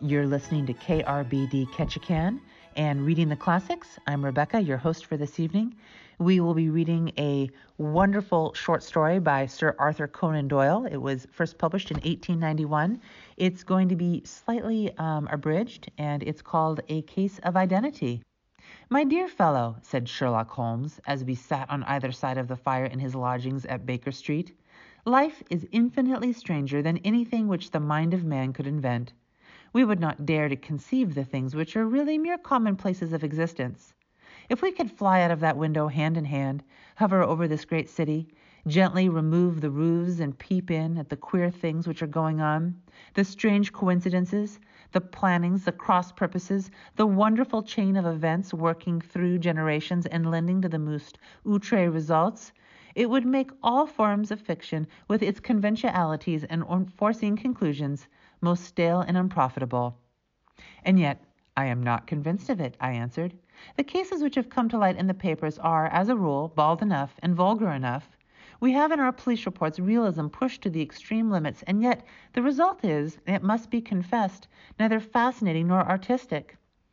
You're listening to KRBD Ketchikan and Reading the Classics. I'm Rebecca, your host for this evening. We will be reading a wonderful short story by Sir Arthur Conan Doyle. It was first published in 1891. It's going to be slightly abridged, and it's called A Case of Identity. "My dear fellow," said Sherlock Holmes, as we sat on either side of the fire in his lodgings at Baker Street, "life is infinitely stranger than anything which the mind of man could invent. We would not dare to conceive the things which are really mere commonplaces of existence. If we could fly out of that window hand in hand, hover over this great city, gently remove the roofs and peep in at the queer things which are going on, the strange coincidences, the plannings, the cross-purposes, the wonderful chain of events working through generations and lending to the most outre results, it would make all forms of fiction, with its conventionalities and unforeseen conclusions, most stale and unprofitable." "And yet I am not convinced of it," I answered. "The cases which have come to light in the papers are, as a rule, bald enough and vulgar enough. We have in our police reports realism pushed to the extreme limits, and yet the result is, it must be confessed, neither fascinating nor artistic.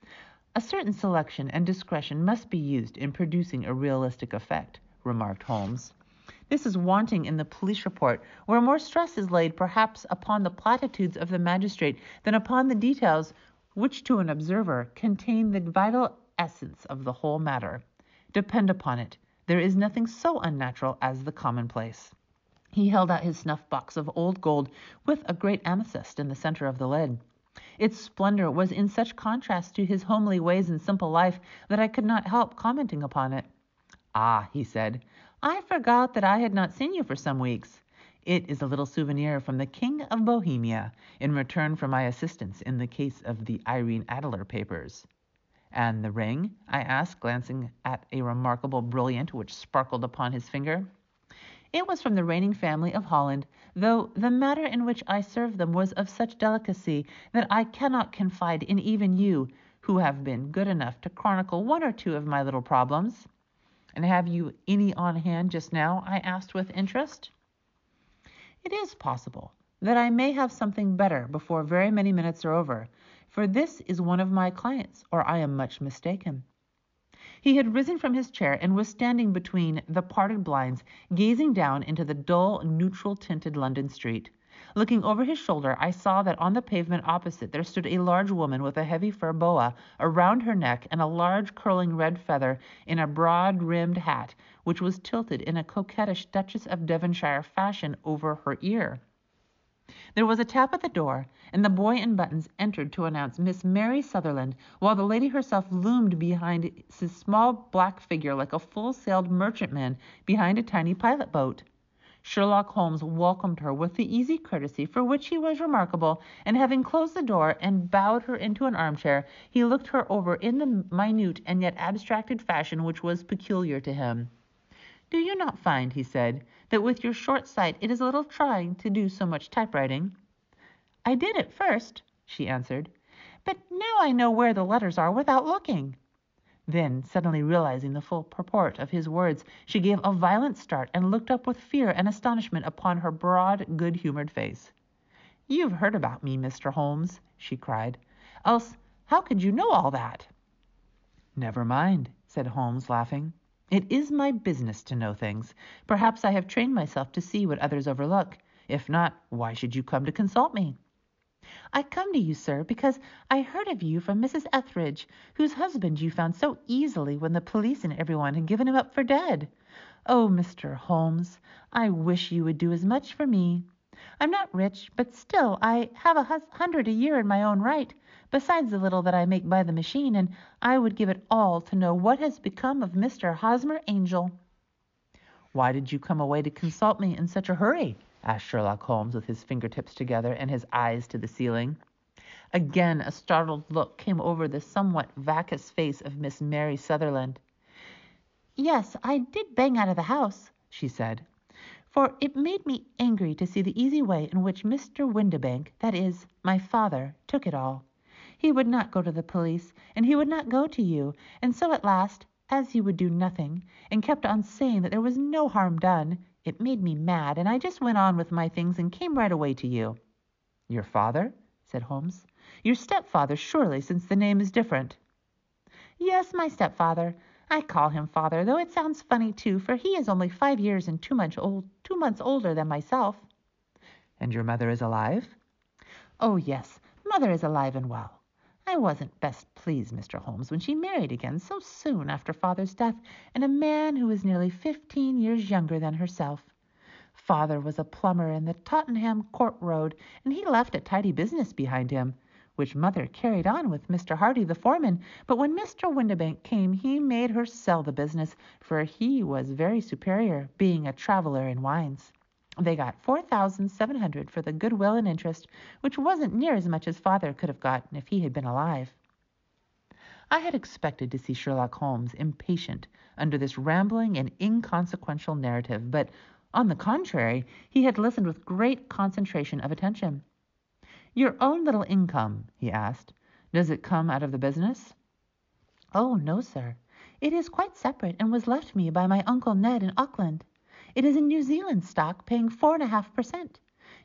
A certain selection and discretion must be used in producing a realistic effect," remarked Holmes. "This is wanting in the police report, where more stress is laid perhaps upon the platitudes of the magistrate than upon the details which to an observer contain the vital essence of the whole matter. Depend upon it, there is nothing so unnatural as the commonplace." He held out his snuff-box of old gold with a great amethyst in the center of the lid. Its splendor was in such contrast to his homely ways and simple life that I could not help commenting upon it. "Ah," he said, "I forgot that I had not seen you for some weeks. It is a little souvenir from the King of Bohemia, in return for my assistance in the case of the Irene Adler papers." "And the ring?" I asked, glancing at a remarkable brilliant which sparkled upon his finger. "It was from the reigning family of Holland, though the manner in which I served them was of such delicacy that I cannot confide in even you, who have been good enough to chronicle one or two of my little problems." "And have you any on hand just now?" I asked with interest. "It is possible that I may have something better before very many minutes are over, for this is one of my clients, or I am much mistaken." He had risen from his chair and was standing between the parted blinds, gazing down into the dull, neutral-tinted London street. Looking over his shoulder, I saw that on the pavement opposite there stood a large woman with a heavy fur boa around her neck and a large curling red feather in a broad-rimmed hat, which was tilted in a coquettish Duchess of Devonshire fashion over her ear. There was a tap at the door, and the boy in buttons entered to announce Miss Mary Sutherland, while the lady herself loomed behind his small black figure like a full-sailed merchantman behind a tiny pilot boat. Sherlock Holmes welcomed her with the easy courtesy for which he was remarkable, and having closed the door and bowed her into an armchair, he looked her over in the minute and yet abstracted fashion which was peculiar to him. "Do you not find," he said, "that with your short sight it is a little trying to do so much typewriting?" "I did at first," she answered, "but now I know where the letters are without looking." Then, suddenly realizing the full purport of his words, she gave a violent start and looked up with fear and astonishment upon her broad, good-humored face. "You've heard about me, Mr. Holmes," she cried. "Else how could you know all that?" "Never mind," said Holmes, laughing. "It is my business to know things. Perhaps I have trained myself to see what others overlook. If not, why should you come to consult me?" "I come to you, sir, because I heard of you from Mrs. Etheridge, whose husband you found so easily when the police and everyone had given him up for dead. Oh, Mr. Holmes, I wish you would do as much for me. I'm not rich, but still I have 100 a year in my own right, besides the little that I make by the machine, and I would give it all to know what has become of Mr. Hosmer Angel." "Why did you come away to consult me in such a hurry?" asked Sherlock Holmes, with his fingertips together and his eyes to the ceiling. Again a startled look came over the somewhat vacuous face of Miss Mary Sutherland. "Yes, I did bang out of the house," she said, "for it made me angry to see the easy way in which Mr. Windibank, that is, my father, took it all. He would not go to the police, and he would not go to you, and so at last, as he would do nothing, and kept on saying that there was no harm done, it made me mad, and I just went on with my things and came right away to you." "Your father?" said Holmes. Your stepfather, surely, since the name is different." "Yes, my stepfather. I call him father, though it sounds funny, too, for he is only 5 years and 2 months older than myself." "And your mother is alive?" "Oh, yes, mother is alive and well. I wasn't best pleased, Mr. Holmes, when she married again so soon after father's death, and a man who was nearly 15 years younger than herself. Father was a plumber in the Tottenham Court Road, and he left a tidy business behind him, which mother carried on with Mr. Hardy, the foreman. But when Mr. Windibank came, he made her sell the business, for he was very superior, being a traveler in wines. They got $4,700 for the goodwill and interest, which wasn't near as much as father could have gotten if he had been alive." I had expected to see Sherlock Holmes impatient under this rambling and inconsequential narrative, but on the contrary, he had listened with great concentration of attention. "Your own little income," he asked, "does it come out of the business?" "Oh, no, sir. It is quite separate, and was left me by my Uncle Ned in Auckland. It is in New Zealand stock, paying 4.5%.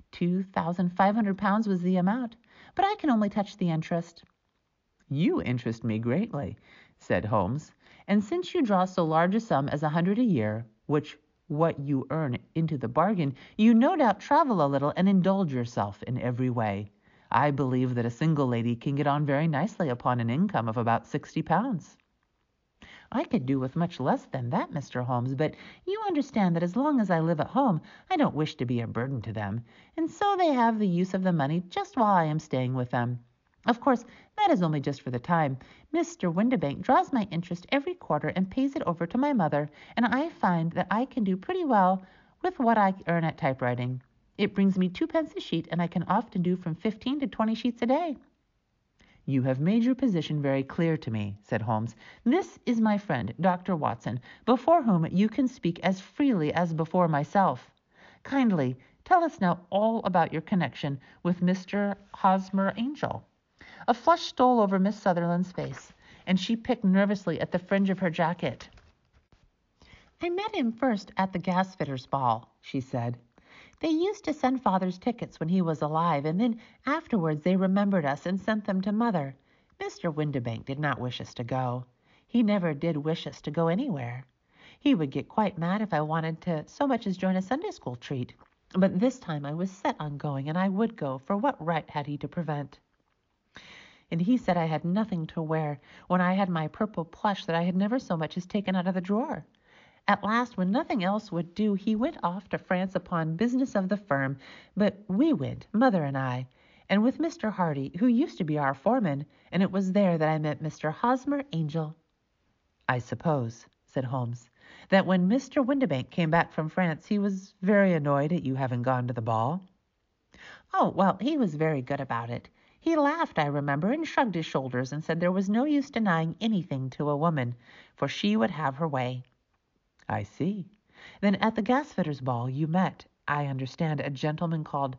£2,500 was the amount, but I can only touch the interest." "You interest me greatly," said Holmes, "and since you draw so large a sum as 100 a year, what you earn into the bargain, you no doubt travel a little and indulge yourself in every way. I believe that a single lady can get on very nicely upon an income of about £60. "I could do with much less than that, Mr. Holmes, but you understand that as long as I live at home, I don't wish to be a burden to them, and so they have the use of the money just while I am staying with them. Of course, that is only just for the time. Mr. Windibank draws my interest every quarter and pays it over to my mother, and I find that I can do pretty well with what I earn at typewriting. It brings me 2 pence a sheet, and I can often do from 15 to 20 sheets a day." "You have made your position very clear to me," said Holmes. "This is my friend, Dr. Watson, before whom you can speak as freely as before myself. Kindly tell us now all about your connection with Mr. Hosmer Angel." A flush stole over Miss Sutherland's face, and she picked nervously at the fringe of her jacket. "I met him first at the gasfitters' ball," she said. "They used to send father's tickets when he was alive, and then afterwards they remembered us and sent them to mother. Mr. Windibank did not wish us to go. He never did wish us to go anywhere. He would get quite mad if I wanted to so much as join a Sunday school treat. But this time I was set on going, and I would go, for what right had he to prevent? And he said I had nothing to wear, when I had my purple plush that I had never so much as taken out of the drawer. At last, when nothing else would do, he went off to France upon business of the firm, but we went, mother and I, and with Mr. Hardy, who used to be our foreman, and it was there that I met Mr. Hosmer Angel." "I suppose," said Holmes, "that when Mr. Windibank came back from France, he was very annoyed at you having gone to the ball?" "Oh, well, he was very good about it. He laughed, I remember, and shrugged his shoulders and said there was no use denying anything to a woman, for she would have her way." "I see. Then at the gasfitters' ball you met, I understand, a gentleman called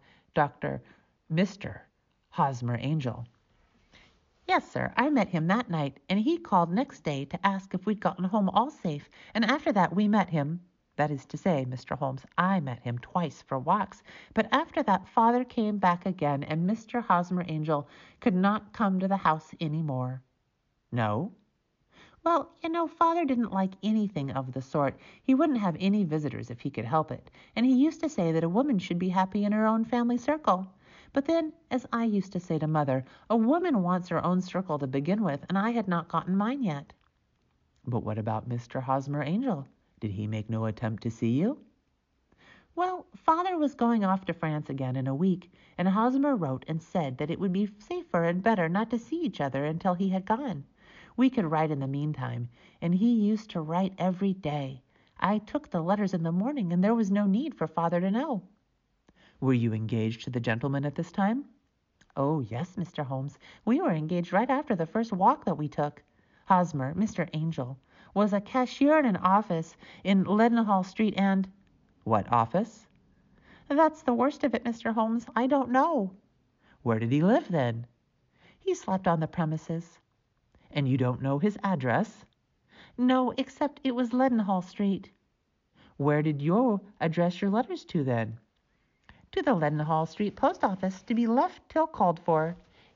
Mr. Hosmer Angel." "Yes, sir. I met him that night, and he called next day to ask if we'd gotten home all safe, and after that we met him. That is to say, Mr. Holmes, I met him twice for walks, but after that father came back again, and Mr. Hosmer Angel could not come to the house any more." "No?" "Well, father didn't like anything of the sort. He wouldn't have any visitors if he could help it, and he used to say that a woman should be happy in her own family circle. But then, as I used to say to mother, a woman wants her own circle to begin with, and I had not gotten mine yet." "But what about Mr. Hosmer Angel? Did he make no attempt to see you?" "Well, father was going off to France again in a week, and Hosmer wrote and said that it would be safer and better not to see each other until he had gone. We could write in the meantime, and he used to write every day. I took the letters in the morning, and there was no need for father to know." "Were you engaged to the gentleman at this time?" "Oh, yes, Mr. Holmes. We were engaged right after the first walk that we took. Hosmer, Mr. Angel, was a cashier in an office in Leadenhall Street, and—" "What office?" "That's the worst of it, Mr. Holmes. I don't know." "Where did he live, then?" "He slept on the premises." "And you don't know his address?" "No, except it was Leadenhall Street." "Where did you address your letters to, then?" "To the Leadenhall Street post office, to be left till called for."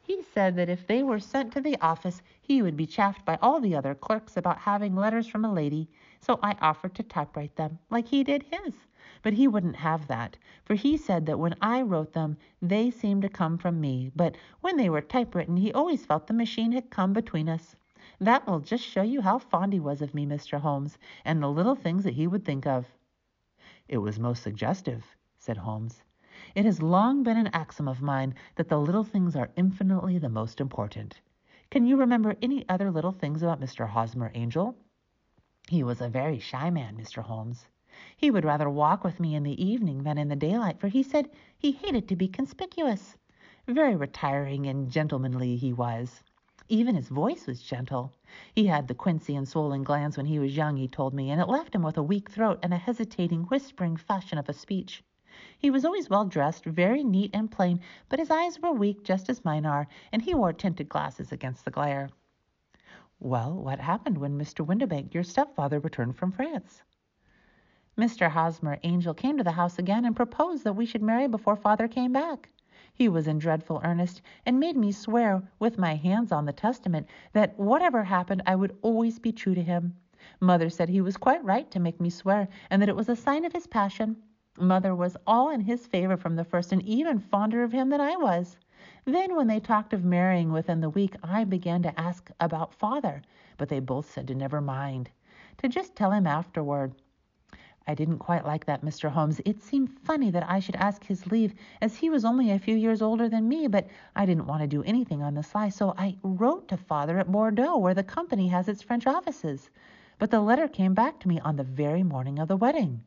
He said that if they were sent to the office, he would be chaffed by all the other clerks about having letters from a lady, so I offered to typewrite them, like he did his. But he wouldn't have that, for he said that when I wrote them, they seemed to come from me, but when they were typewritten, he always felt the machine had come between us. That will just show you how fond he was of me, Mr. Holmes, and the little things that he would think of. It was most suggestive, said Holmes. It has long been an axiom of mine that the little things are infinitely the most important. Can you remember any other little things about Mr. Hosmer Angel? He was a very shy man, Mr. Holmes. He would rather walk with me in the evening than in the daylight, for he said he hated to be conspicuous. Very retiring and gentlemanly he was. Even his voice was gentle. He had the quinsy and swollen glands when he was young, he told me, and it left him with a weak throat and a hesitating, whispering fashion of a speech. He was always well dressed, very neat and plain, but his eyes were weak, just as mine are, and he wore tinted glasses against the glare. Well, what happened when Mr. Windibank, your stepfather, returned from France? Mr. Hosmer Angel came to the house again and proposed that we should marry before father came back. He was in dreadful earnest, and made me swear, with my hands on the testament, that whatever happened I would always be true to him. Mother said he was quite right to make me swear, and that it was a sign of his passion. Mother was all in his favor from the first, and even fonder of him than I was. Then when they talked of marrying within the week, I began to ask about father, but they both said to never mind, to just tell him afterward. I didn't quite like that, Mr. Holmes. It seemed funny that I should ask his leave, as he was only a few years older than me, but I didn't want to do anything on the sly, so I wrote to father at Bordeaux, where the company has its French offices. But the letter came back to me on the very morning of the wedding.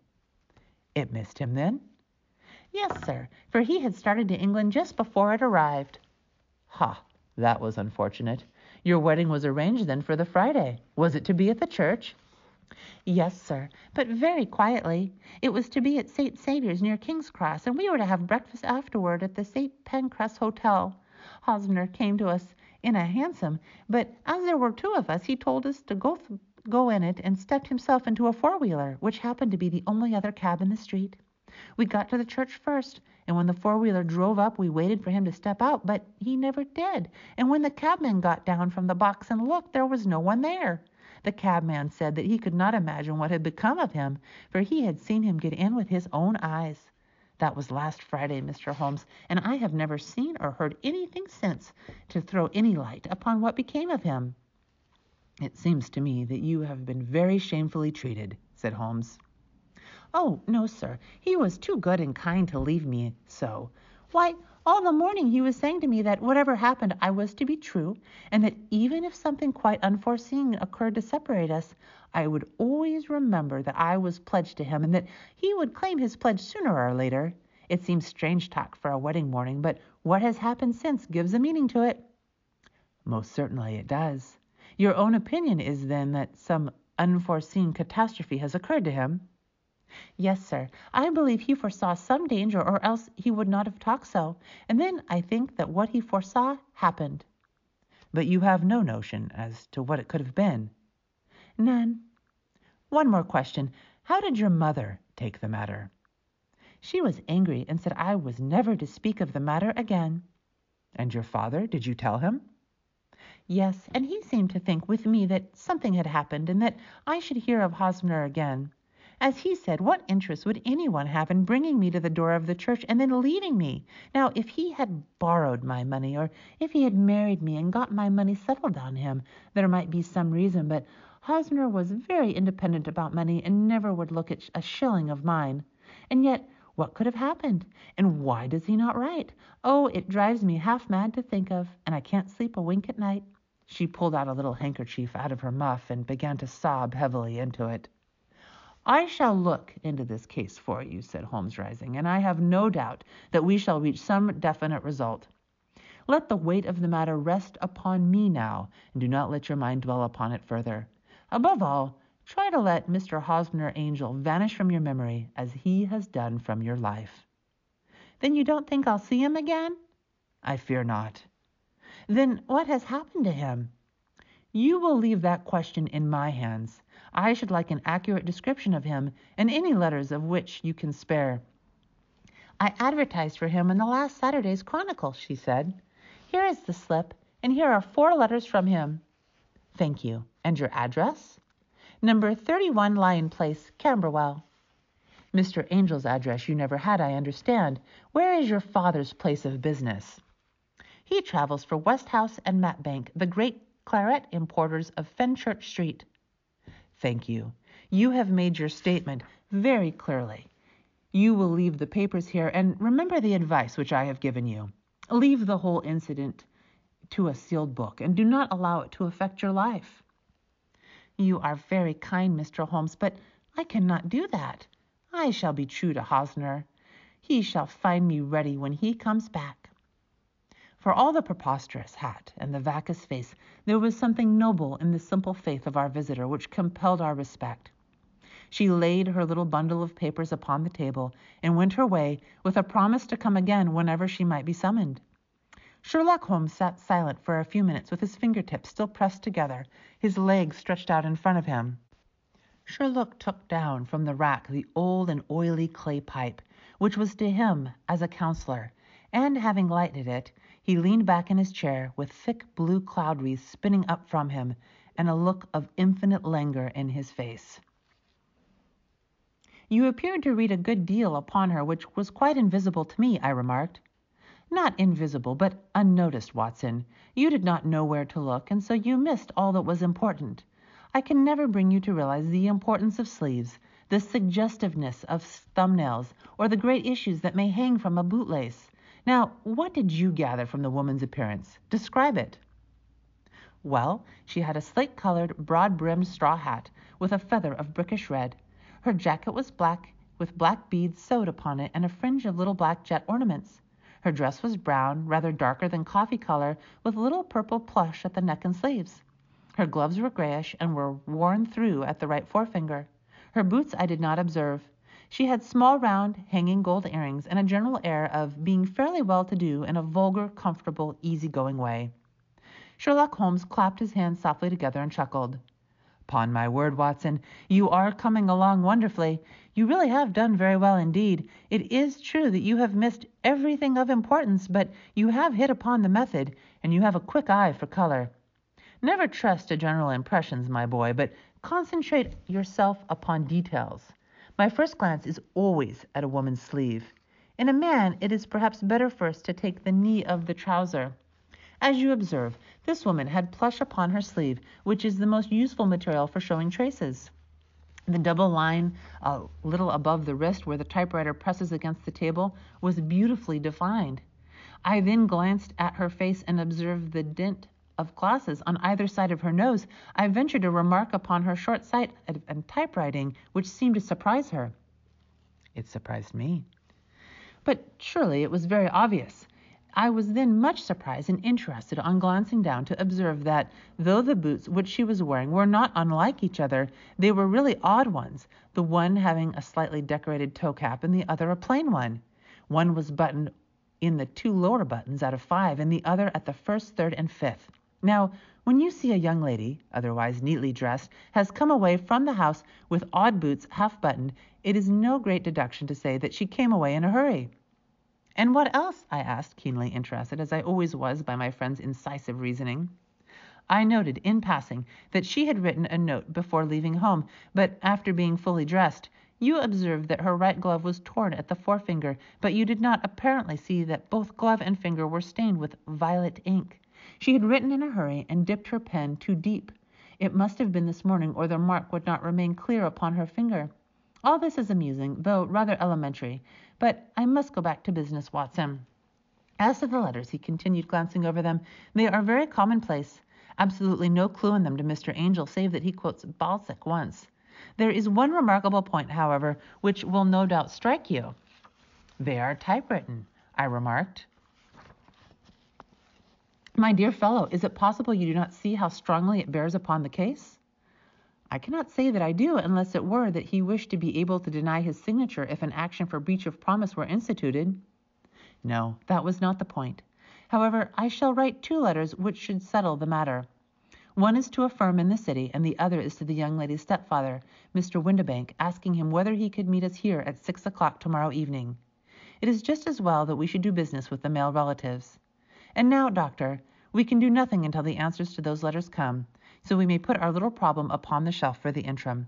It missed him then? Yes, sir, for he had started to England just before it arrived. Ha, that was unfortunate. Your wedding was arranged then for the Friday. Was it to be at the church? Yes, sir, but very quietly. It was to be at St. Saviour's near King's Cross, and we were to have breakfast afterward at the St. Pancras Hotel. Hosmer came to us in a hansom, but as there were two of us, he told us to go in it and stepped himself into a four-wheeler, which happened to be the only other cab in the street. We got to the church first, and when the four-wheeler drove up, we waited for him to step out, but he never did. And when the cabman got down from the box and looked, there was no one there. The cabman said that he could not imagine what had become of him, for he had seen him get in with his own eyes. That was last Friday, Mr. Holmes, and I have never seen or heard anything since to throw any light upon what became of him. It seems to me that you have been very shamefully treated, said Holmes. Oh, no, sir. He was too good and kind to leave me so. Why, all the morning he was saying to me that whatever happened, I was to be true, and that even if something quite unforeseen occurred to separate us, I would always remember that I was pledged to him, and that he would claim his pledge sooner or later. It seems strange talk for a wedding morning, but what has happened since gives a meaning to it. Most certainly it does. Your own opinion is then that some unforeseen catastrophe has occurred to him? Yes, sir. I believe he foresaw some danger, or else he would not have talked so. And then I think that what he foresaw happened. But you have no notion as to what it could have been? None. One more question. How did your mother take the matter? She was angry and said I was never to speak of the matter again. And your father, did you tell him? Yes, and he seemed to think with me that something had happened, and that I should hear of Hosmer again. As he said, what interest would anyone have in bringing me to the door of the church and then leaving me? Now, if he had borrowed my money, or if he had married me and got my money settled on him, there might be some reason, but Hosmer was very independent about money and never would look at a shilling of mine. And yet, what could have happened? And why does he not write? Oh, it drives me half mad to think of, and I can't sleep a wink at night. She pulled out a little handkerchief out of her muff and began to sob heavily into it. I shall look into this case for you, said Holmes, rising, and I have no doubt that we shall reach some definite result. Let the weight of the matter rest upon me now, and do not let your mind dwell upon it further. Above all, try to let Mr. Hosmer Angel vanish from your memory as he has done from your life. Then you don't think I'll see him again? I fear not. Then what has happened to him? You will leave that question in my hands. I should like an accurate description of him, and any letters of which you can spare. I advertised for him in the last Saturday's Chronicle, she said. Here is the slip, and here are 4 letters from him." "Thank you. And your address?" "Number 31 Lion Place, Camberwell." "Mr. Angel's address you never had, I understand. Where is your father's place of business?" "He travels for Westhouse and Matbank, the great claret importers of Fenchurch Street." "Thank you. You have made your statement very clearly. You will leave the papers here, and remember the advice which I have given you. Leave the whole incident to a sealed book, and do not allow it to affect your life." "You are very kind, Mr. Holmes, but I cannot do that. I shall be true to Hosmer. He shall find me ready when he comes back." For all the preposterous hat and the vacuous face, there was something noble in the simple faith of our visitor which compelled our respect. She laid her little bundle of papers upon the table and went her way with a promise to come again whenever she might be summoned. Sherlock Holmes sat silent for a few minutes with his fingertips still pressed together, his legs stretched out in front of him. Sherlock took down from the rack the old and oily clay pipe, which was to him as a counselor, and having lighted it, he leaned back in his chair with thick blue cloud wreaths spinning up from him and a look of infinite languor in his face. "You appeared to read a good deal upon her which was quite invisible to me," I remarked. "Not invisible, but unnoticed, Watson. You did not know where to look, and so you missed all that was important. I can never bring you to realize the importance of sleeves, the suggestiveness of thumbnails, or the great issues that may hang from a bootlace. Now, what did you gather from the woman's appearance? Describe it." "Well, she had a slate-colored, broad-brimmed straw hat with a feather of brickish red. Her jacket was black, with black beads sewed upon it and a fringe of little black jet ornaments. Her dress was brown, rather darker than coffee color, with little purple plush at the neck and sleeves. Her gloves were grayish and were worn through at the right forefinger. Her boots I did not observe. She had small, round, hanging gold earrings and a general air of being fairly well-to-do in a vulgar, comfortable, easy-going way." Sherlock Holmes clapped his hands softly together and chuckled. "'Pon my word, Watson, you are coming along wonderfully. You really have done very well indeed. It is true that you have missed everything of importance, but you have hit upon the method, and you have a quick eye for color. Never trust to general impressions, my boy, but concentrate yourself upon details. My first glance is always at a woman's sleeve. In a man, it is perhaps better first to take the knee of the trouser. As you observe, this woman had plush upon her sleeve, which is the most useful material for showing traces. The double line a little above the wrist where the typewriter presses against the table was beautifully defined. I then glanced at her face and observed the dint of glasses on either side of her nose. I ventured a remark upon her short sight and typewriting, which seemed to surprise her." "It surprised me." "But surely it was very obvious. I was then much surprised and interested on glancing down to observe that, though the boots which she was wearing were not unlike each other, they were really odd ones, the one having a slightly decorated toe cap and the other a plain one. One was buttoned in the 2 lower buttons out of 5, and the other at the 1st, 3rd, and 5th. Now, when you see a young lady, otherwise neatly dressed, has come away from the house with odd boots half buttoned, it is no great deduction to say that she came away in a hurry." "And what else?" I asked, keenly interested, as I always was by my friend's incisive reasoning. "I noted, in passing, that she had written a note before leaving home, but after being fully dressed. You observed that her right glove was torn at the forefinger, but you did not apparently see that both glove and finger were stained with violet ink. She had written in a hurry and dipped her pen too deep. It must have been this morning, or the mark would not remain clear upon her finger. All this is amusing, though rather elementary. But I must go back to business, Watson. As to the letters," he continued, glancing over them, "they are very commonplace. Absolutely no clue in them to Mr. Angel, save that he quotes Balzac once. There is one remarkable point, however, which will no doubt strike you." "They are typewritten," I remarked. "My dear fellow, is it possible you do not see how strongly it bears upon the case?" "I cannot say that I do, unless it were that he wished to be able to deny his signature if an action for breach of promise were instituted." "No, that was not the point. However, I shall write 2 letters which should settle the matter. One is to a firm in the city, and the other is to the young lady's stepfather, Mr. Windibank, asking him whether he could meet us here at 6 o'clock tomorrow evening. It is just as well that we should do business with the male relatives. And now, Doctor, we can do nothing until the answers to those letters come, so we may put our little problem upon the shelf for the interim."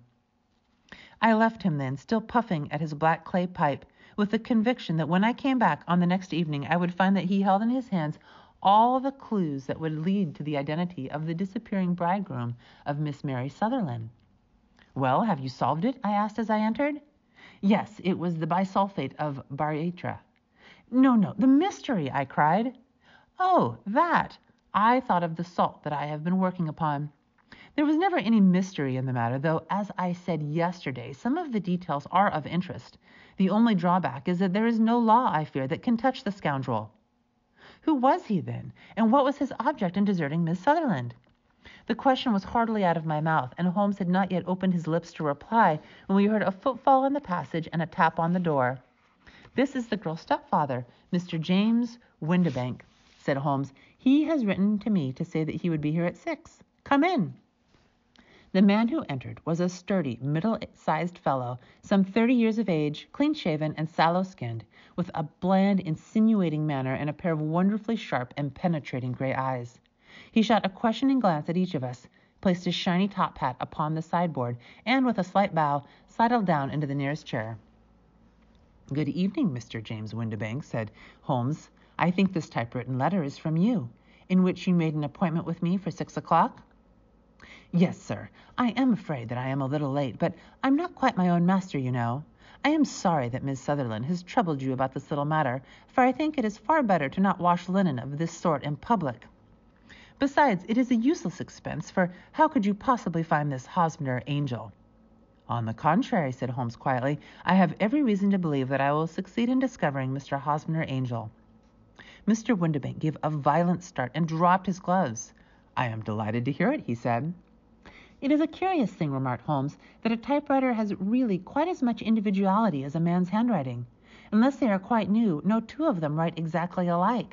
I left him then, still puffing at his black clay pipe, with the conviction that when I came back on the next evening I would find that he held in his hands all the clues that would lead to the identity of the disappearing bridegroom of Miss Mary Sutherland. "Well, have you solved it?" I asked as I entered. "Yes, it was the bisulfate of baryta." No, the mystery," I cried. "Oh, that! I thought of the salt that I have been working upon. There was never any mystery in the matter, though, as I said yesterday, some of the details are of interest. The only drawback is that there is no law, I fear, that can touch the scoundrel." "Who was he, then, and what was his object in deserting Miss Sutherland?" The question was hardly out of my mouth, and Holmes had not yet opened his lips to reply when we heard a footfall in the passage and a tap on the door. "This is the girl's stepfather, Mr. James Windibank," said Holmes. "He has written to me to say that he would be here at 6. Come in." The man who entered was a sturdy, middle-sized fellow, some 30 years of age, clean-shaven and sallow-skinned, with a bland, insinuating manner and a pair of wonderfully sharp and penetrating gray eyes. He shot a questioning glance at each of us, placed his shiny top hat upon the sideboard, and with a slight bow, sidled down into the nearest chair. "Good evening, Mr. James Windibank," said Holmes. "I think this typewritten letter is from you, in which you made an appointment with me for 6 o'clock?" "Yes, sir. I am afraid that I am a little late, but I'm not quite my own master, you know. I am sorry that Miss Sutherland has troubled you about this little matter, for I think it is far better to not wash linen of this sort in public. Besides, it is a useless expense, for how could you possibly find this Hosmer Angel?" "On the contrary," said Holmes quietly, "I have every reason to believe that I will succeed in discovering Mr. Hosmer Angel." Mr. Windibank gave a violent start and dropped his gloves. "I am delighted to hear it," he said. "It is a curious thing," remarked Holmes, "that a typewriter has really quite as much individuality as a man's handwriting. Unless they are quite new, no two of them write exactly alike.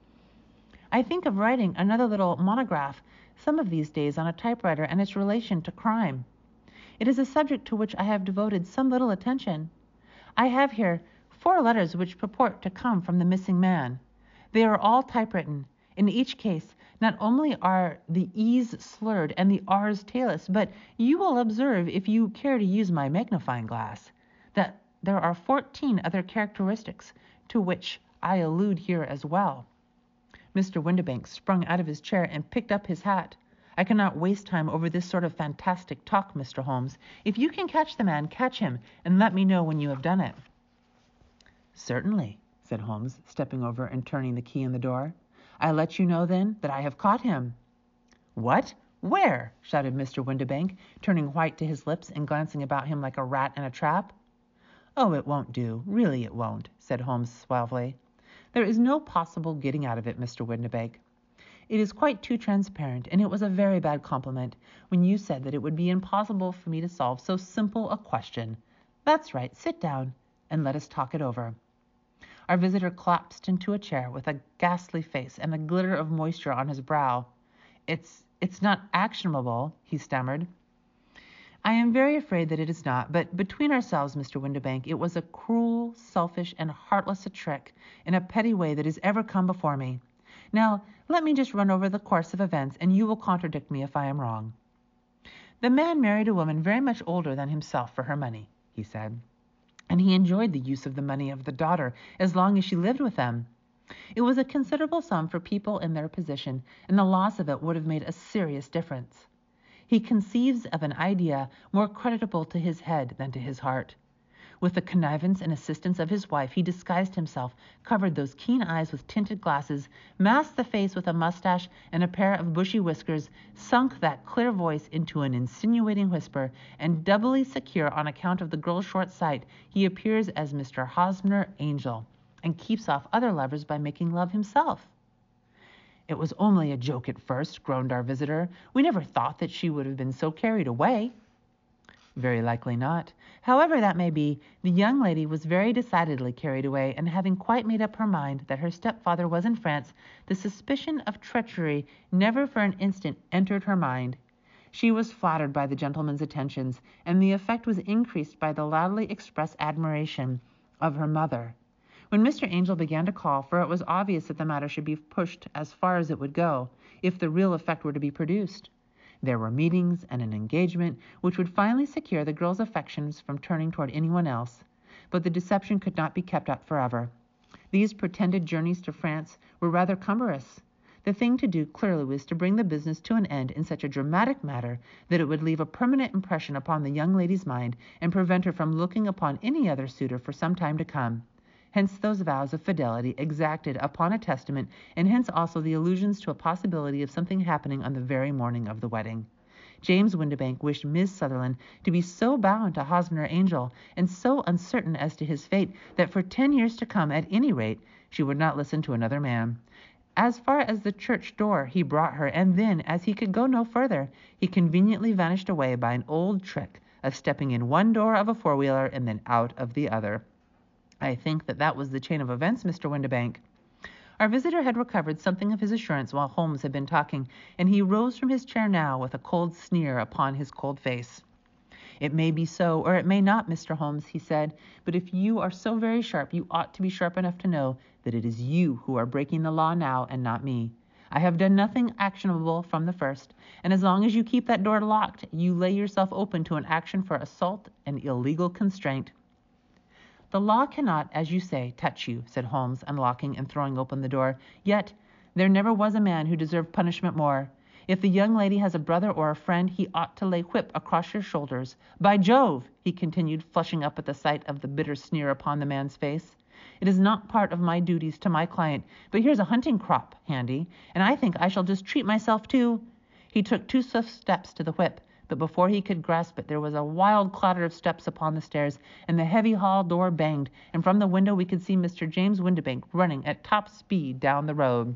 I think of writing another little monograph some of these days on a typewriter and its relation to crime. It is a subject to which I have devoted some little attention. I have here 4 letters which purport to come from the missing man. They are all typewritten. In each case, not only are the E's slurred and the R's tailless, but you will observe, if you care to use my magnifying glass, that there are 14 other characteristics to which I allude here as well." Mr. Windibank sprung out of his chair and picked up his hat. "I cannot waste time over this sort of fantastic talk, Mr. Holmes. If you can catch the man, catch him, and let me know when you have done it." "Certainly," said Holmes, stepping over and turning the key in the door. "I let you know, then, that I have caught him." "What? Where?" shouted Mr. Windibank, turning white to his lips and glancing about him like a rat in a trap. "Oh, it won't do. Really it won't," said Holmes suavely. "There is no possible getting out of it, Mr. Windibank. It is quite too transparent, and it was a very bad compliment when you said that it would be impossible for me to solve so simple a question. That's right. Sit down, and let us talk it over." Our visitor collapsed into a chair with a ghastly face and a glitter of moisture on his brow. It's not actionable," he stammered. "I am very afraid that it is not, but between ourselves, Mr. Windibank, it was a cruel, selfish, and heartless a trick in a petty way that has ever come before me. Now, let me just run over the course of events, and you will contradict me if I am wrong. The man married a woman very much older than himself for her money," he said, "and he enjoyed the use of the money of the daughter as long as she lived with them. It was a considerable sum for people in their position, and the loss of it would have made a serious difference. He conceives of an idea more creditable to his head than to his heart. With the connivance and assistance of his wife, he disguised himself, covered those keen eyes with tinted glasses, masked the face with a mustache and a pair of bushy whiskers, sunk that clear voice into an insinuating whisper, and doubly secure on account of the girl's short sight, he appears as Mr. Hosmer Angel, and keeps off other lovers by making love himself." "It was only a joke at first," groaned our visitor. "We never thought that she would have been so carried away." "Very likely not. However that may be, the young lady was very decidedly carried away, and having quite made up her mind that her stepfather was in France, the suspicion of treachery never for an instant entered her mind. She was flattered by the gentleman's attentions, and the effect was increased by the loudly expressed admiration of her mother. When Mr. Angel began to call, for it was obvious that the matter should be pushed as far as it would go, if the real effect were to be produced. There were meetings and an engagement which would finally secure the girl's affections from turning toward anyone else. But the deception could not be kept up forever. These pretended journeys to France were rather cumbrous. The thing to do clearly was to bring the business to an end in such a dramatic manner that it would leave a permanent impression upon the young lady's mind and prevent her from looking upon any other suitor for some time to come. Hence those vows of fidelity exacted upon a testament, and hence also the allusions to a possibility of something happening on the very morning of the wedding. James Windibank wished Miss Sutherland to be so bound to Hosmer Angel and so uncertain as to his fate that for 10 years to come, at any rate, she would not listen to another man. As far as the church door he brought her, and then, as he could go no further, he conveniently vanished away by an old trick of stepping in one door of a four-wheeler and then out of the other. I think that was the chain of events, Mr. Windibank. Our visitor had recovered something of his assurance while Holmes had been talking, and he rose from his chair now with a cold sneer upon his cold face. "It may be so, or it may not, Mr. Holmes," he said, "but if you are so very sharp, you ought to be sharp enough to know that it is you who are breaking the law now and not me. I have done nothing actionable from the first, and as long as you keep that door locked, you lay yourself open to an action for assault and illegal constraint." "The law cannot, as you say, touch you," said Holmes, unlocking and throwing open the door. "Yet there never was a man who deserved punishment more. If the young lady has a brother or a friend, he ought to lay whip across your shoulders. By Jove!" he continued, flushing up at the sight of the bitter sneer upon the man's face. "It is not part of my duties to my client, but here's a hunting crop handy, and I think I shall just treat myself to—" He took 2 swift steps to the whip, but before he could grasp it, there was a wild clatter of steps upon the stairs, and the heavy hall door banged, and from the window we could see Mr. James Windibank running at top speed down the road.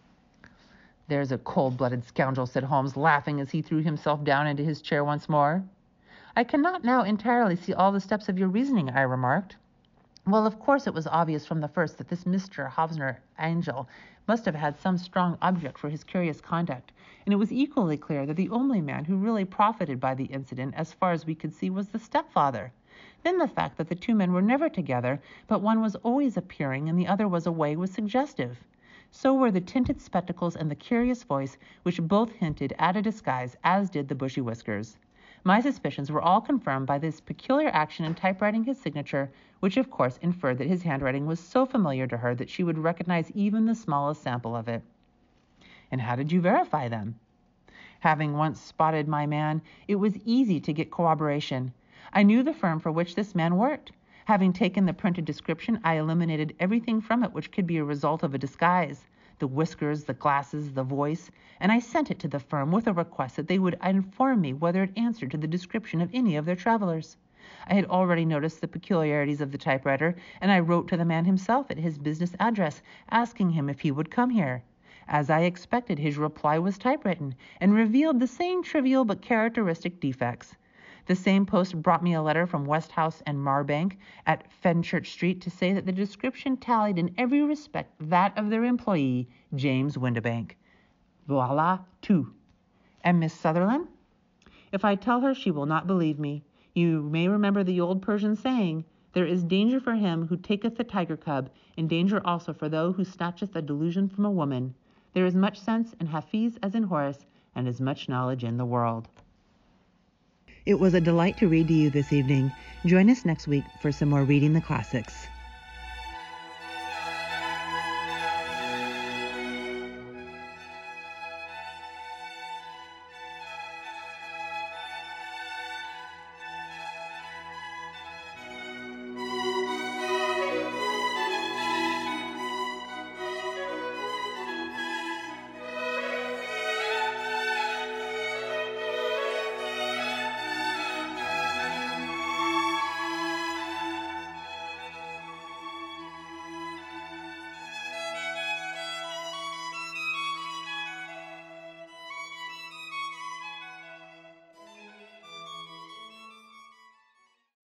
"There's a cold-blooded scoundrel," said Holmes, laughing as he threw himself down into his chair once more. "I cannot now entirely see all the steps of your reasoning," I remarked. "Well, of course it was obvious from the first that this Mr. Hosmer Angel must have had some strong object for his curious conduct, and it was equally clear that the only man who really profited by the incident, as far as we could see, was the stepfather. Then the fact that the 2 men were never together, but one was always appearing and the other was away, was suggestive. So were the tinted spectacles and the curious voice, which both hinted at a disguise, as did the bushy whiskers. My suspicions were all confirmed by this peculiar action in typewriting his signature, which of course inferred that his handwriting was so familiar to her that she would recognize even the smallest sample of it." "And how did you verify them?" "Having once spotted my man, it was easy to get corroboration. I knew the firm for which this man worked. Having taken the printed description, I eliminated everything from it which could be a result of a disguise, the whiskers, the glasses, the voice, and I sent it to the firm with a request that they would inform me whether it answered to the description of any of their travelers. I had already noticed the peculiarities of the typewriter, and I wrote to the man himself at his business address, asking him if he would come here. As I expected, his reply was typewritten, and revealed the same trivial but characteristic defects. The same post brought me a letter from Westhouse and Marbank at Fenchurch Street to say that the description tallied in every respect that of their employee, James Windibank. Voila, tout. And Miss Sutherland? If I tell her, she will not believe me. You may remember the old Persian saying, 'There is danger for him who taketh the tiger cub, and danger also for those who snatcheth a delusion from a woman.' There is much sense in Hafiz as in Horace, and as much knowledge in the world." It was a delight to read to you this evening. Join us next week for some more Reading the Classics.